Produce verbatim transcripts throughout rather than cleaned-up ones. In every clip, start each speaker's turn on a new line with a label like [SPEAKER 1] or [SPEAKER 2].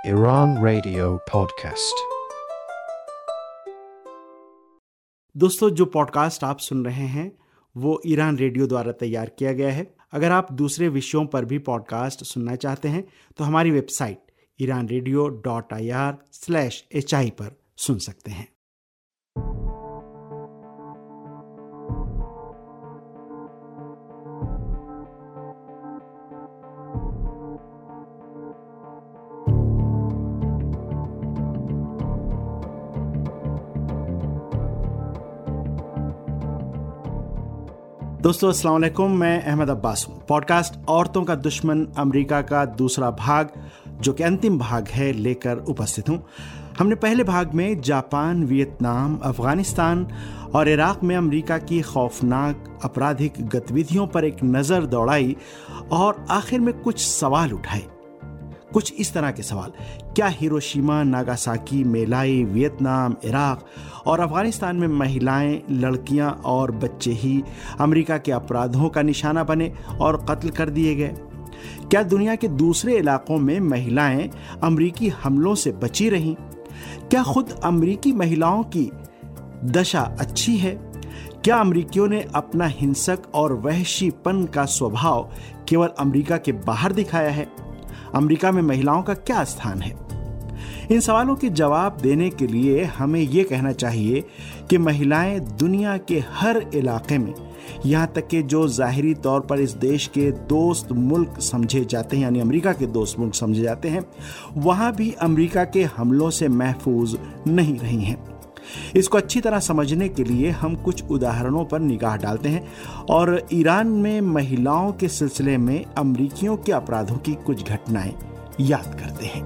[SPEAKER 1] Iran Radio Podcast।
[SPEAKER 2] दोस्तों, जो podcast आप सुन रहे हैं वो ईरान रेडियो द्वारा तैयार किया गया है। अगर आप दूसरे विषयों पर भी पॉडकास्ट सुनना चाहते हैं तो हमारी website Iran radio dot I R slash H I पर सुन सकते हैं। दोस्तों अस्सलाम वालेकुम, मैं अहमद अब्बास हूँ। पॉडकास्ट औरतों का दुश्मन अमेरिका का दूसरा भाग, जो कि अंतिम भाग है, लेकर उपस्थित हूँ। हमने पहले भाग में जापान, वियतनाम, अफगानिस्तान और इराक में अमेरिका की खौफनाक आपराधिक गतिविधियों पर एक नज़र दौड़ाई और आखिर में कुछ सवाल उठाए। कुछ इस तरह के सवाल: क्या Hiroshima, Nagasaki, malayi, Vietnam, Iraq और अफगानिस्तान में महिलाएं, लड़कियां और बच्चे ही अमेरिका के अपराधों का निशाना बने और कत्ल कर दिए गए? क्या दुनिया के दूसरे इलाकों में महिलाएं अमेरिकी हमलों से बची रहीं? क्या खुद अमेरिकी महिलाओं की दशा अच्छी है? क्या अमेरिकियों ने अपना हिंसक और वहशीपन का स्वभाव केवल अमेरिका के बाहर दिखाया है? अमेरिका में महिलाओं का क्या स्थान है? इन सवालों के जवाब देने के लिए हमें ये कहना चाहिए कि महिलाएं दुनिया के हर इलाके में, यहाँ तक कि जो ज़ाहिरी तौर पर इस देश के दोस्त मुल्क समझे जाते हैं, यानी अमेरिका के दोस्त मुल्क समझे जाते हैं, वहाँ भी अमेरिका के हमलों से महफूज नहीं रही हैं। इसको अच्छी तरह समझने के लिए हम कुछ उदाहरणों पर निगाह डालते हैं और ईरान में महिलाओं के सिलसिले में अमेरिकियों के अपराधों की कुछ घटनाएं याद करते हैं।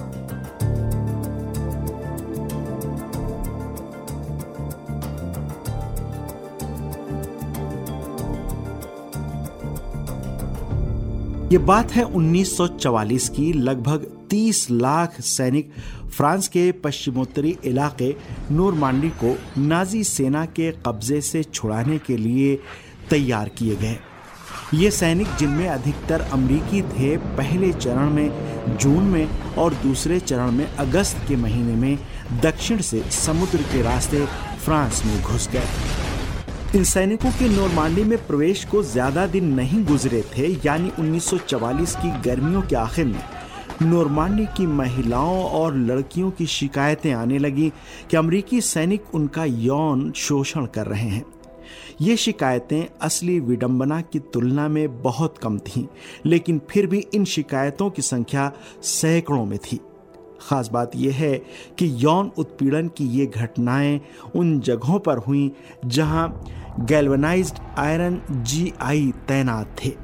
[SPEAKER 2] ये बात है उन्नीस सौ चवालीस की। लगभग तीस लाख सैनिक फ्रांस के पश्चिमोत्तरी इलाके नोरमांडी को नाजी सेना के कब्जे से छुड़ाने के लिए तैयार किए गए। ये सैनिक, जिनमें अधिकतर अमेरिकी थे, पहले चरण में जून में और दूसरे चरण में अगस्त के महीने में दक्षिण से समुद्र के रास्ते फ्रांस में घुस गए। इन सैनिकों के नोरमांडी में प्रवेश को ज्यादा दिन नहीं गुजरे थे, यानी उन्नीस सौ चवालीस की गर्मियों के आखिर में नोरमांडी की महिलाओं और लड़कियों की शिकायतें आने लगी कि अमेरिकी सैनिक उनका यौन शोषण कर रहे हैं। ये शिकायतें असली विडंबना की तुलना में बहुत कम थीं, लेकिन फिर भी इन शिकायतों की संख्या सैकड़ों में थी। खास बात यह है कि यौन उत्पीड़न की ये घटनाएं उन जगहों पर हुईं जहां गैल्वेनाइज्ड आयरन जी आई तैनात थे।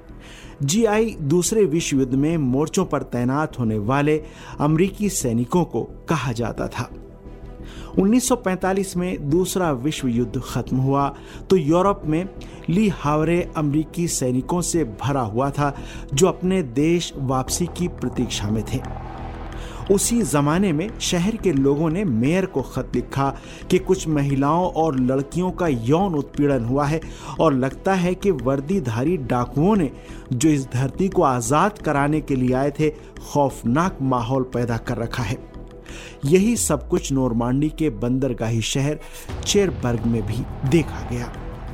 [SPEAKER 2] जी आई दूसरे विश्व युद्ध में मोर्चों पर तैनात होने वाले अमेरिकी सैनिकों को कहा जाता था। उन्नीस सौ पैंतालीस में दूसरा विश्व युद्ध खत्म हुआ तो यूरोप में ली हावरे अमेरिकी सैनिकों से भरा हुआ था, जो अपने देश वापसी की प्रतीक्षा में थे। उसी जमाने में शहर के लोगों ने मेयर को खत लिखा कि कुछ महिलाओं और लड़कियों का यौन उत्पीड़न हुआ है और लगता है कि वर्दीधारी डाकुओं ने, जो इस धरती को आज़ाद कराने के लिए आए थे, खौफनाक माहौल पैदा कर रखा है। यही सब कुछ नोरमांडी के बंदरगाही शहर चेरबर्ग में भी देखा गया।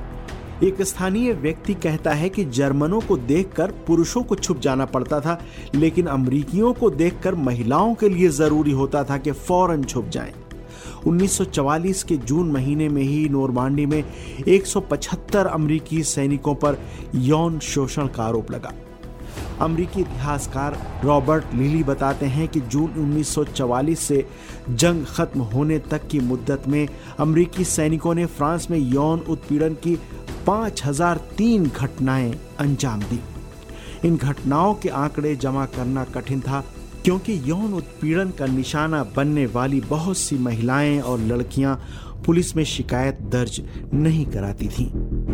[SPEAKER 2] एक स्थानीय व्यक्ति कहता है कि जर्मनों को देखकर पुरुषों को छुप जाना पड़ता था, लेकिन अमेरिकियों को देखकर महिलाओं के लिए जरूरी होता था कि फौरन छुप जाएं। उन्नीस सौ चवालीस के जून महीने में ही नोरमांडी में एक सौ पचहत्तर अमेरिकी सैनिकों पर यौन शोषण का आरोप लगा। अमेरिकी इतिहासकार रॉबर्ट लिली बताते हैं कि जून उन्नीस सौ चवालीस से जंग खत्म होने तक की मुद्दत में अमेरिकी सैनिकों ने फ्रांस में यौन उत्पीड़न की पाँच हज़ार तीन घटनाएं अंजाम दी। इन घटनाओं के आंकड़े जमा करना कठिन था, क्योंकि यौन उत्पीड़न का निशाना बनने वाली बहुत सी महिलाएं और लड़कियां पुलिस में शिकायत दर्ज नहीं कराती थीं।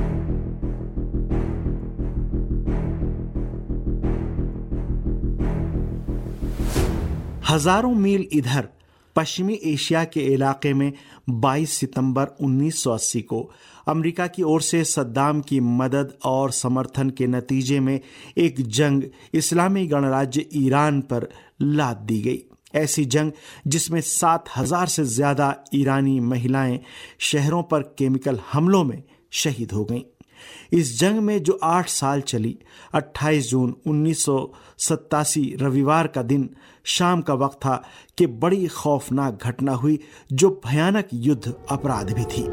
[SPEAKER 2] हजारों मील इधर पश्चिमी एशिया के इलाके में बाईस सितंबर उन्नीस सौ अस्सी को अमेरिका की ओर से सद्दाम की मदद और समर्थन के नतीजे में एक जंग इस्लामी गणराज्य ईरान पर लाद दी गई। ऐसी जंग जिसमें सात हजार से ज्यादा ईरानी महिलाएं शहरों पर केमिकल हमलों में शहीद हो गईं। इस जंग में जो आठ साल चली, अट्ठाईस जून उन्नीस सौ सत्तासी रविवार का दिन शाम का वक्त था कि बड़ी खौफनाक घटना हुई जो भयानक युद्ध अपराध भी थी।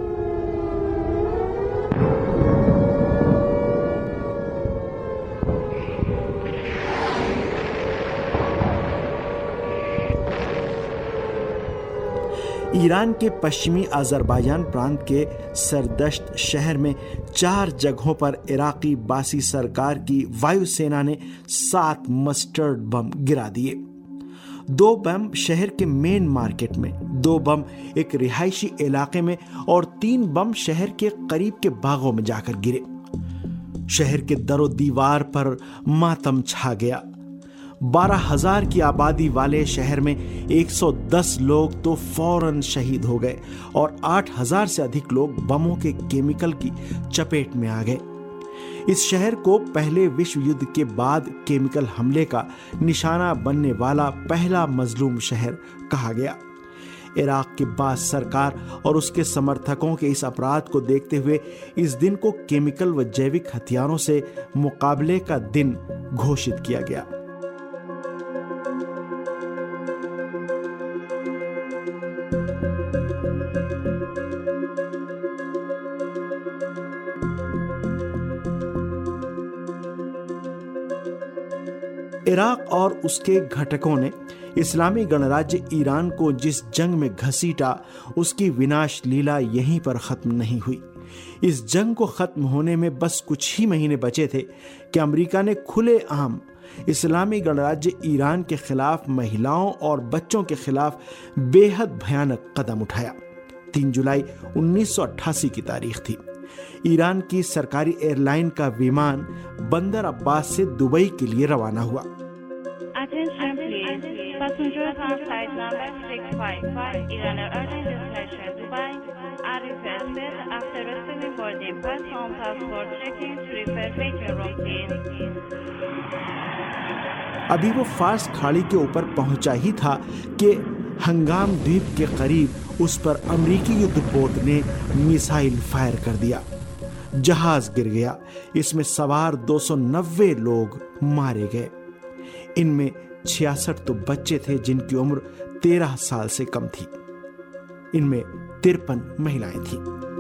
[SPEAKER 2] ईरान के पश्चिमी अज़रबैजान प्रांत के सरदश्त शहर में चार जगहों पर इराकी बासी सरकार की वायुसेना ने सात मस्टर्ड बम गिरा दिए। दो बम शहर के मेन मार्केट में, दो बम एक रिहायशी इलाके में और तीन बम शहर के करीब के बागों में जाकर गिरे। शहर के दरो दीवार पर मातम छा गया। बारह हजार की आबादी वाले शहर में एक सौ दस लोग तो फौरन शहीद हो गए और आठ हजार से अधिक लोग बमों के केमिकल की चपेट में आ गए। इस शहर को पहले विश्व युद्ध के बाद केमिकल हमले का निशाना बनने वाला पहला मजलूम शहर कहा गया। इराक के बास सरकार और उसके समर्थकों के इस अपराध को देखते हुए इस दिन को केमिकल व जैविक हथियारों से मुकाबले का दिन घोषित किया गया। इराक और उसके घटकों ने इस्लामी गणराज्य ईरान को जिस जंग में घसीटा, उसकी विनाश लीला यहीं पर खत्म नहीं हुई। इस जंग को खत्म होने में बस कुछ ही महीने बचे थे कि अमेरिका ने खुले आम इस्लामी गणराज्य ईरान के खिलाफ महिलाओं और बच्चों के खिलाफ बेहद भयानक कदम उठाया। तीन जुलाई उन्नीस सौ अट्ठासी की तारीख थी। ईरान की सरकारी एयरलाइन का विमान बंदर अब्बास से दुबई के लिए रवाना हुआ।
[SPEAKER 3] Attention please. Passengers on flight number six five five Iran Airlines destination Dubai are requested after receiving boarding pass on passport checking to refer waiting room please.
[SPEAKER 2] अभी वो फार्स खाड़ी के ऊपर पहुंचा ही था कि हंगाम द्वीप के करीब उस पर अमेरिकी युद्धपोत ने मिसाइल फायर कर दिया। जहाज गिर गया। इसमें सवार दो सौ नब्बे लोग मारे गए। इनमें छियासठ तो बच्चे थे जिनकी उम्र तेरह साल से कम थी। इनमें तिरपन महिलाएं थीं।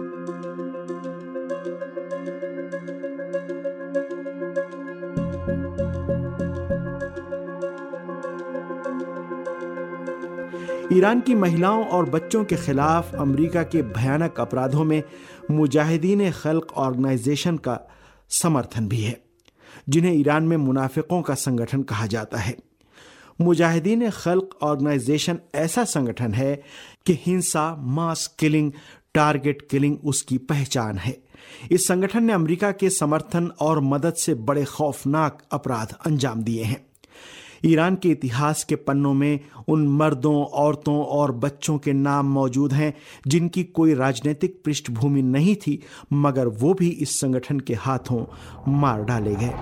[SPEAKER 2] ईरान की महिलाओं और बच्चों के खिलाफ अमेरिका के भयानक अपराधों में मुजाहिदीन खल्क ऑर्गेनाइजेशन का समर्थन भी है, जिन्हें ईरान में मुनाफिकों का संगठन कहा जाता है। मुजाहिदीन खल्क ऑर्गेनाइजेशन ऐसा संगठन है कि हिंसा, मास किलिंग, टारगेट किलिंग उसकी पहचान है। इस संगठन ने अमेरिका के समर्थन और मदद से बड़े खौफनाक अपराध अंजाम दिए हैं। ईरान के इतिहास के पन्नों में उन मर्दों, औरतों और बच्चों के नाम मौजूद हैं जिनकी कोई राजनीतिक पृष्ठभूमि नहीं थी, मगर वो भी इस संगठन के हाथों मार डाले गए।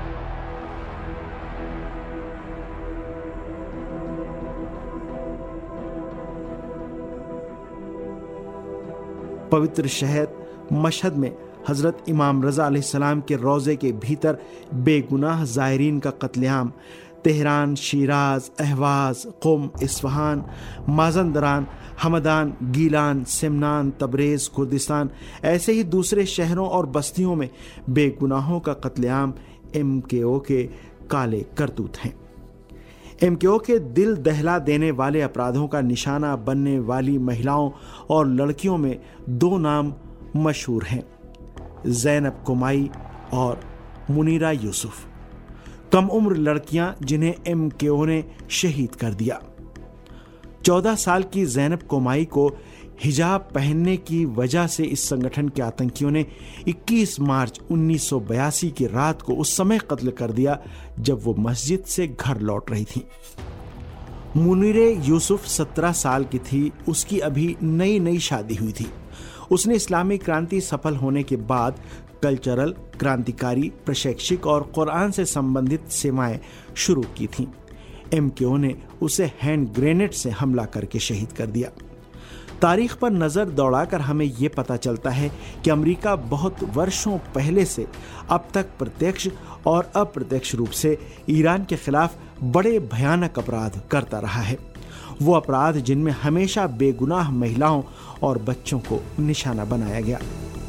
[SPEAKER 2] पवित्र शहर मशहद में हजरत इमाम रजा अलैहिस्सलाम के रोज़े के भीतर बेगुनाह ज़ायरीन का कत्लेआम, तेहरान, शिराज, अहवाज, कुम, इस्फहान, माजंदरान, हमदान, गीलान, सिमनान, तबरेज़, कुर्दिस्तान, ऐसे ही दूसरे शहरों और बस्तियों में बेगुनाहों का कत्लेआम एम के ओ के काले करतूत हैं। एम के ओ के दिल दहला देने वाले अपराधों का निशाना बनने वाली महिलाओं और लड़कियों में दो नाम मशहूर हैं, ज़ैनब कोमाई और मुनीरा यूसुफ। कम उम्र लड़कियां जिन्हें एम के ओ ने शहीद कर दिया। चौदह साल की ज़ैनब कोमाई को हिजाब पहनने की वजह से इस संगठन के आतंकियों ने इक्कीस मार्च उन्नीस सौ बयासी की रात को उस समय कत्ल कर दिया जब वो मस्जिद से घर लौट रही थी। मुनीरे यूसुफ सत्रह साल की थी। उसकी अभी नई नई शादी हुई थी। उसने इस्लामी क्रांति सफल होने के बाद कल्चरल, क्रांतिकारी, प्रशैक्षिक और कुरान से संबंधित सेवाएं शुरू की थीं। एमकेओ ने उसे हैंड ग्रेनेड से हमला करके शहीद कर दिया। तारीख पर नजर दौड़ाकर हमें यह पता चलता है कि अमेरिका बहुत वर्षों पहले से अब तक प्रत्यक्ष और अप्रत्यक्ष रूप से ईरान के खिलाफ बड़े भयानक अपराध करता रहा है। वो अपराध जिनमें हमेशा बेगुनाह महिलाओं और बच्चों को निशाना बनाया गया।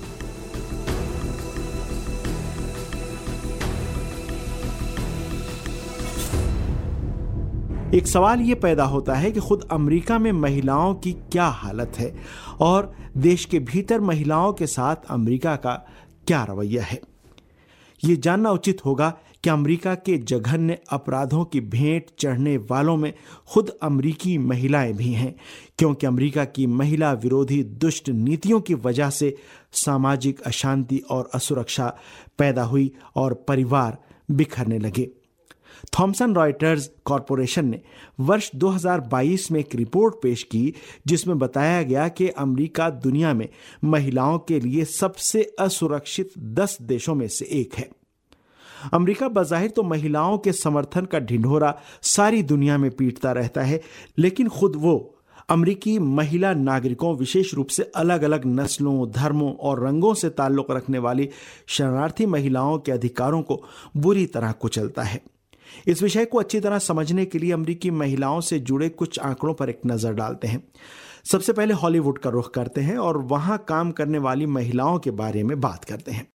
[SPEAKER 2] एक सवाल ये पैदा होता है कि खुद अमेरिका में महिलाओं की क्या हालत है और देश के भीतर महिलाओं के साथ अमेरिका का क्या रवैया है। ये जानना उचित होगा कि अमेरिका के जघन्य अपराधों की भेंट चढ़ने वालों में खुद अमेरिकी महिलाएं भी हैं, क्योंकि अमेरिका की महिला विरोधी दुष्ट नीतियों की वजह से सामाजिक अशांति और असुरक्षा पैदा हुई और परिवार बिखरने लगे। थॉमसन रॉयटर्स कॉरपोरेशन ने वर्ष दो हज़ार बाईस में एक रिपोर्ट पेश की जिसमें बताया गया कि अमेरिका दुनिया में महिलाओं के लिए सबसे असुरक्षित दस देशों में से एक है। अमेरिका बज़ाहिर तो महिलाओं के समर्थन का ढिंढोरा सारी दुनिया में पीटता रहता है, लेकिन खुद वो अमेरिकी महिला नागरिकों, विशेष रूप से अलग अलग नस्लों, धर्मों और रंगों से ताल्लुक रखने वाली शरणार्थी महिलाओं के अधिकारों को बुरी तरह कुचलता है। इस विषय को अच्छी तरह समझने के लिए अमेरिकी महिलाओं से जुड़े कुछ आंकड़ों पर एक नजर डालते हैं। सबसे पहले हॉलीवुड का रुख करते हैं और वहां काम करने वाली महिलाओं के बारे में बात करते हैं।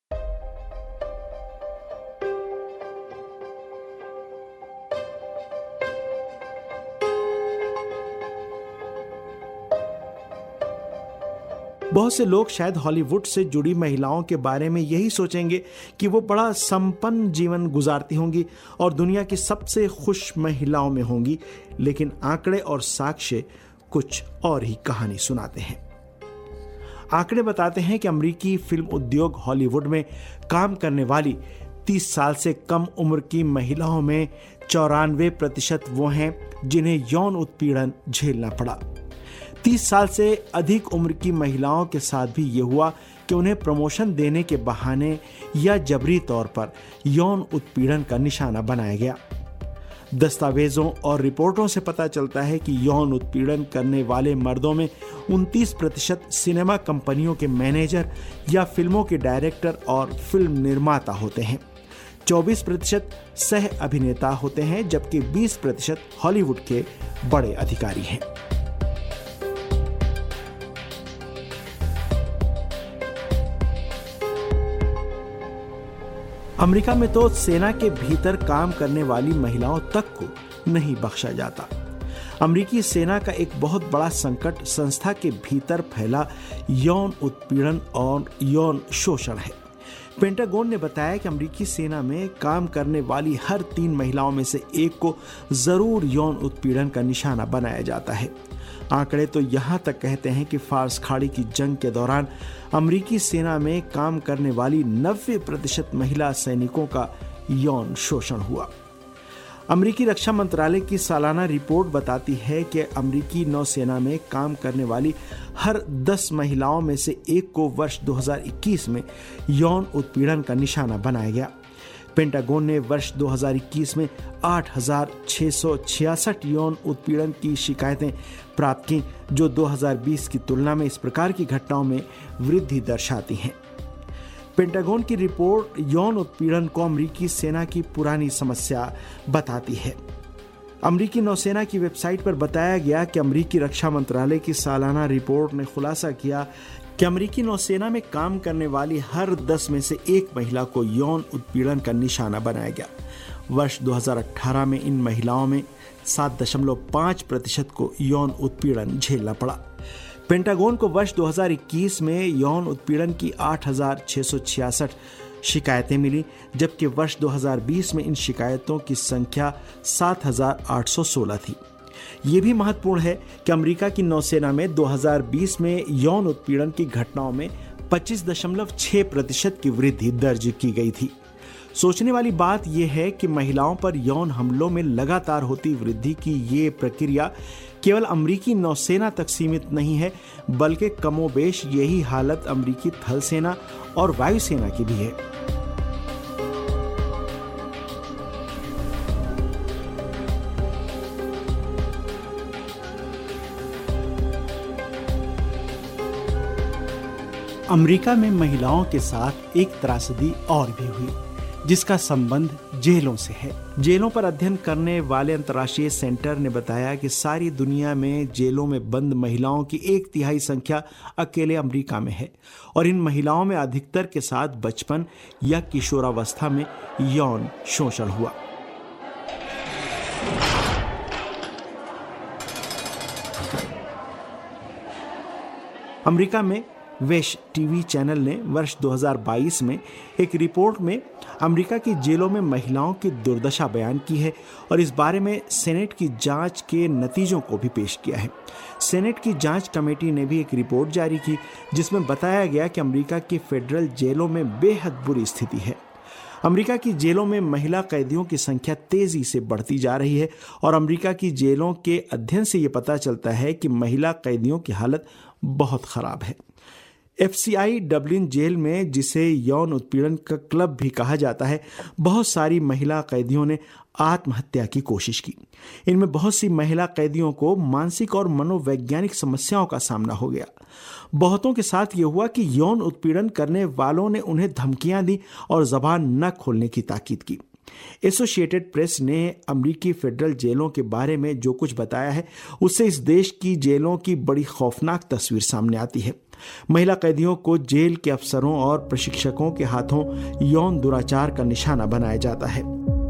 [SPEAKER 2] बहुत से लोग शायद हॉलीवुड से जुड़ी महिलाओं के बारे में यही सोचेंगे कि वो बड़ा संपन्न जीवन गुजारती होंगी और दुनिया की सबसे खुश महिलाओं में होंगी, लेकिन आंकड़े और साक्ष्य कुछ और ही कहानी सुनाते हैं। आंकड़े बताते हैं कि अमेरिकी फिल्म उद्योग हॉलीवुड में काम करने वाली तीस साल से कम उम्र की महिलाओं में चौरानवे प्रतिशत वो हैं जिन्हें यौन उत्पीड़न झेलना पड़ा। तीस साल से अधिक उम्र की महिलाओं के साथ भी ये हुआ कि उन्हें प्रमोशन देने के बहाने या जबरी तौर पर यौन उत्पीड़न का निशाना बनाया गया। दस्तावेजों और रिपोर्टों से पता चलता है कि यौन उत्पीड़न करने वाले मर्दों में उनतीस प्रतिशत सिनेमा कंपनियों के मैनेजर या फिल्मों के डायरेक्टर और फिल्म निर्माता होते हैं। चौबीस प्रतिशत सह अभिनेता होते हैं, जबकि बीस प्रतिशत हॉलीवुड के बड़े अधिकारी हैं। अमेरिका में तो सेना के भीतर काम करने वाली महिलाओं तक को नहीं बख्शा जाता। अमेरिकी सेना का एक बहुत बड़ा संकट संस्था के भीतर फैला यौन उत्पीड़न और यौन शोषण है। पेंटागन ने बताया कि अमेरिकी सेना में काम करने वाली हर तीन महिलाओं में से एक को जरूर यौन उत्पीड़न का निशाना बनाया जाता है। आंकड़े तो यहाँ तक कहते हैं कि फारस खाड़ी की जंग के दौरान अमेरिकी सेना में काम करने वाली नब्बे प्रतिशत महिला सैनिकों का यौन शोषण हुआ। अमेरिकी रक्षा मंत्रालय की सालाना रिपोर्ट बताती है कि अमेरिकी नौसेना में काम करने वाली हर दस महिलाओं में से एक को वर्ष दो हज़ार इक्कीस में यौन उत्पीड़न का निशाना बनाया गया। पेंटागन ने वर्ष दो हज़ार इक्कीस में आठ हज़ार छह सौ छियासठ यौन उत्पीड़न की शिकायतें प्राप्त की, जो दो हज़ार बीस की तुलना में इस प्रकार की घटनाओं में वृद्धि दर्शाती हैं। पेंटागन की रिपोर्ट यौन उत्पीड़न को अमेरिकी सेना की पुरानी समस्या बताती है। अमेरिकी नौसेना की वेबसाइट पर बताया गया कि अमेरिकी रक्षा मंत्रालय की सालाना रिपोर्ट ने खुलासा किया कि अमेरिकी नौसेना में काम करने वाली हर दस में से एक महिला को यौन उत्पीड़न का निशाना बनाया गया। वर्ष दो हज़ार अठारह में इन महिलाओं में सात दशमलव पाँच प्रतिशत को यौन उत्पीड़न झेलना पड़ा। पेंटागन को वर्ष दो हज़ार इक्कीस में यौन उत्पीड़न की आठ हज़ार छह सौ छियासठ शिकायतें मिली, जबकि वर्ष दो हज़ार बीस में इन शिकायतों की संख्या सात हज़ार आठ सौ सोलह थी। ये भी महत्वपूर्ण है कि अमेरिका की नौसेना में दो हज़ार बीस में यौन उत्पीड़न की घटनाओं में पच्चीस दशमलव छह प्रतिशत की वृद्धि दर्ज की गई थी। सोचने वाली बात यह है कि महिलाओं पर यौन हमलों में लगातार होती वृद्धि की ये प्रक्रिया केवल अमेरिकी नौसेना तक सीमित नहीं है, बल्कि कमोबेश यही हालत अमेरिकी थल सेना और वायुसेना की भी है। अमेरिका में महिलाओं के साथ एक त्रासदी और भी हुई, जिसका संबंध जेलों से है। जेलों पर अध्ययन करने वाले अंतर्राष्ट्रीय सेंटर ने बताया कि सारी दुनिया में जेलों में बंद महिलाओं की एक तिहाई संख्या अकेले अमेरिका में है और इन महिलाओं में अधिकतर के साथ बचपन या किशोरावस्था में यौन शोषण हुआ। अमेरिका में वेश टीवी चैनल ने वर्ष दो हज़ार बाईस में एक रिपोर्ट में अमेरिका की जेलों में महिलाओं की दुर्दशा बयान की है और इस बारे में सेनेट की जांच के नतीजों को भी पेश किया है। सेनेट की जांच कमेटी ने भी एक रिपोर्ट जारी की जिसमें बताया गया कि अमेरिका की फेडरल जेलों में बेहद बुरी स्थिति है। अमेरिका की जेलों में महिला कैदियों की संख्या तेजी से बढ़ती जा रही है और अमेरिका की जेलों के अध्ययन से ये पता चलता है कि महिला कैदियों की हालत बहुत खराब है। एफ सी आई डबलिन जेल में, जिसे यौन उत्पीड़न का क्लब भी कहा जाता है, बहुत सारी महिला कैदियों ने आत्महत्या की कोशिश की। इनमें बहुत सी महिला कैदियों को मानसिक और मनोवैज्ञानिक समस्याओं का सामना हो गया। बहुतों के साथ ये हुआ कि यौन उत्पीड़न करने वालों ने उन्हें धमकियां दी और जबान न खोलने की ताकीद की। एसोसिएटेड प्रेस ने अमेरिकी फेडरल जेलों के बारे में जो कुछ बताया है उससे इस देश की जेलों की बड़ी खौफनाक तस्वीर सामने आती है। महिला कैदियों को जेल के अफसरों और प्रशिक्षकों के हाथों यौन दुराचार का निशाना बनाया जाता है।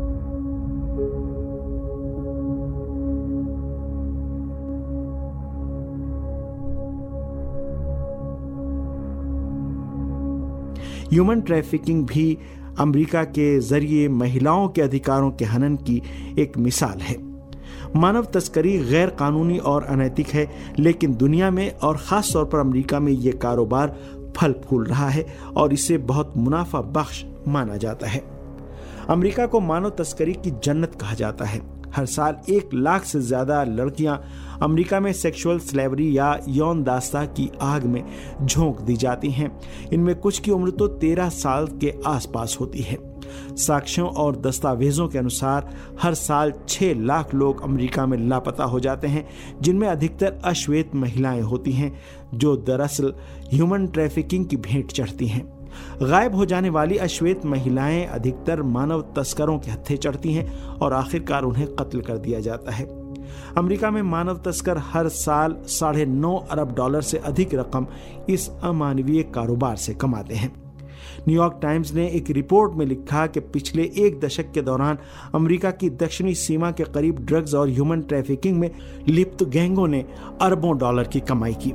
[SPEAKER 2] ह्यूमन ट्रैफिकिंग भी अमेरिका के जरिए महिलाओं के अधिकारों के हनन की एक मिसाल है। मानव तस्करी गैर कानूनी और अनैतिक है, लेकिन दुनिया में और खास तौर पर अमेरिका में ये कारोबार फल फूल रहा है और इसे बहुत मुनाफा बख्श माना जाता है। अमेरिका को मानव तस्करी की जन्नत कहा जाता है। हर साल एक लाख से ज्यादा लड़कियां अमेरिका में सेक्सुअल स्लेवरी या यौन दास्ता की आग में झोंक दी जाती हैं। इनमें कुछ की उम्र तो तेरह साल के आसपास होती है। साक्ष्यों और दस्तावेजों के अनुसार हर साल छह लाख लोग अमेरिका में लापता हो जाते हैं, जिनमें अधिकतर अश्वेत महिलाएं होती हैं जो दरअसल ह्यूमन ट्रैफिकिंग की भेंट चढ़ती हैं। गायब हो जाने वाली अश्वेत महिलाएं अधिकतर मानव तस्करों के हत्थे चढ़ती हैं और आखिरकार उन्हें कत्ल कर दिया जाता है। अमेरिका में मानव तस्कर हर साल साढ़े नौ अरब डॉलर से अधिक रकम इस अमानवीय कारोबार से कमाते हैं। न्यूयॉर्क टाइम्स ने एक रिपोर्ट में लिखा कि पिछले एक दशक के दौरान अमेरिका की दक्षिणी सीमा के करीब ड्रग्स और ह्यूमन ट्रैफिकिंग में लिप्त गैंगों ने अरबों डॉलर की कमाई की।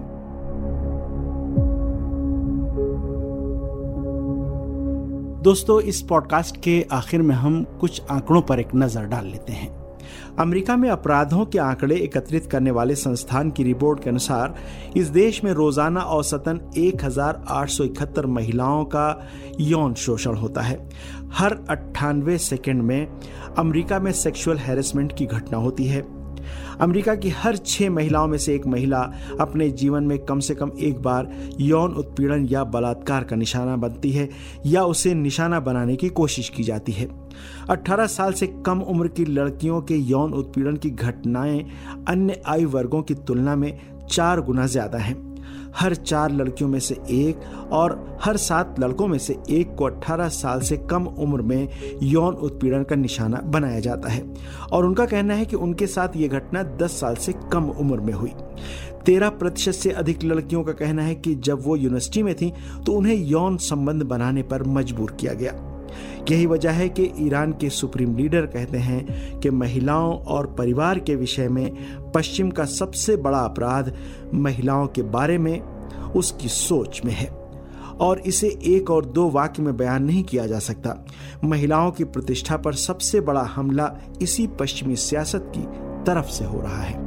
[SPEAKER 2] दोस्तों, इस पॉडकास्ट के आखिर में हम कुछ आंकड़ों पर एक नजर डाल लेते हैं। अमेरिका में अपराधों के आंकड़े एकत्रित करने वाले संस्थान की रिपोर्ट के अनुसार इस देश में रोजाना औसतन एक हजार आठ सौ इकहत्तर महिलाओं का यौन शोषण होता है। हर अट्ठानवे सेकंड में अमेरिका में सेक्सुअल हैरेसमेंट की घटना होती है। अमेरिका की हर छह महिलाओं में से एक महिला अपने जीवन में कम से कम एक बार यौन उत्पीड़न या बलात्कार का निशाना बनती है या उसे निशाना बनाने की कोशिश की जाती है। अठारह साल से कम उम्र की लड़कियों के यौन उत्पीड़न की घटनाएं अन्य आयु वर्गों की तुलना में चार गुना ज्यादा हैं। हर चार लड़कियों में से एक और हर सात लड़कों में से एक को अठारह साल से कम उम्र में यौन उत्पीड़न का निशाना बनाया जाता है और उनका कहना है कि उनके साथ ये घटना दस साल से कम उम्र में हुई। तेरह प्रतिशत से अधिक लड़कियों का कहना है कि जब वो यूनिवर्सिटी में थी तो उन्हें यौन संबंध बनाने पर मजबूर किया गया। यही वजह है कि ईरान के सुप्रीम लीडर कहते हैं कि महिलाओं और परिवार के विषय में पश्चिम का सबसे बड़ा अपराध महिलाओं के बारे में उसकी सोच में है और इसे एक और दो वाक्य में बयान नहीं किया जा सकता। महिलाओं की प्रतिष्ठा पर सबसे बड़ा हमला इसी पश्चिमी सियासत की तरफ से हो रहा है।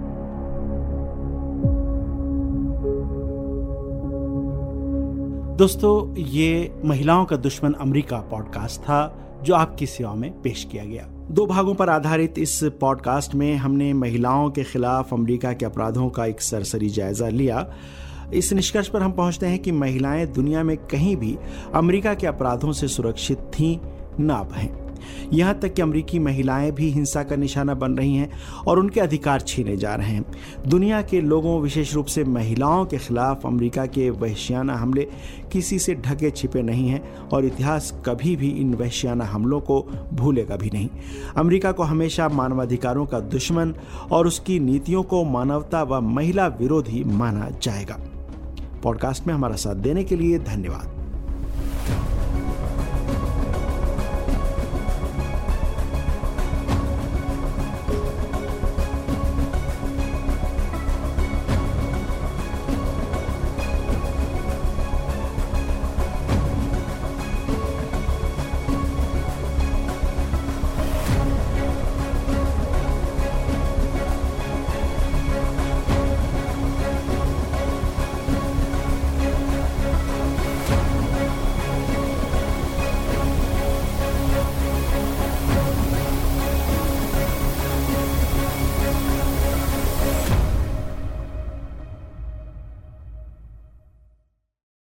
[SPEAKER 2] दोस्तों, ये महिलाओं का दुश्मन अमेरिका पॉडकास्ट था जो आपकी सेवा में पेश किया गया। दो भागों पर आधारित इस पॉडकास्ट में हमने महिलाओं के खिलाफ अमेरिका के अपराधों का एक सरसरी जायजा लिया। इस निष्कर्ष पर हम पहुंचते हैं कि महिलाएं दुनिया में कहीं भी अमेरिका के अपराधों से सुरक्षित थीं ना अब हैं। यहाँ तक कि अमेरिकी महिलाएं भी हिंसा का निशाना बन रही हैं और उनके अधिकार छीने जा रहे हैं। दुनिया के लोगों, विशेष रूप से महिलाओं के खिलाफ अमेरिका के वहशियाना हमले किसी से ढके छिपे नहीं हैं और इतिहास कभी भी इन वहशियाना हमलों को भूलेगा भी नहीं। अमेरिका को हमेशा मानवाधिकारों का दुश्मन और उसकी नीतियों को मानवता व महिला विरोधी माना जाएगा। पॉडकास्ट में हमारा साथ देने के लिए धन्यवाद।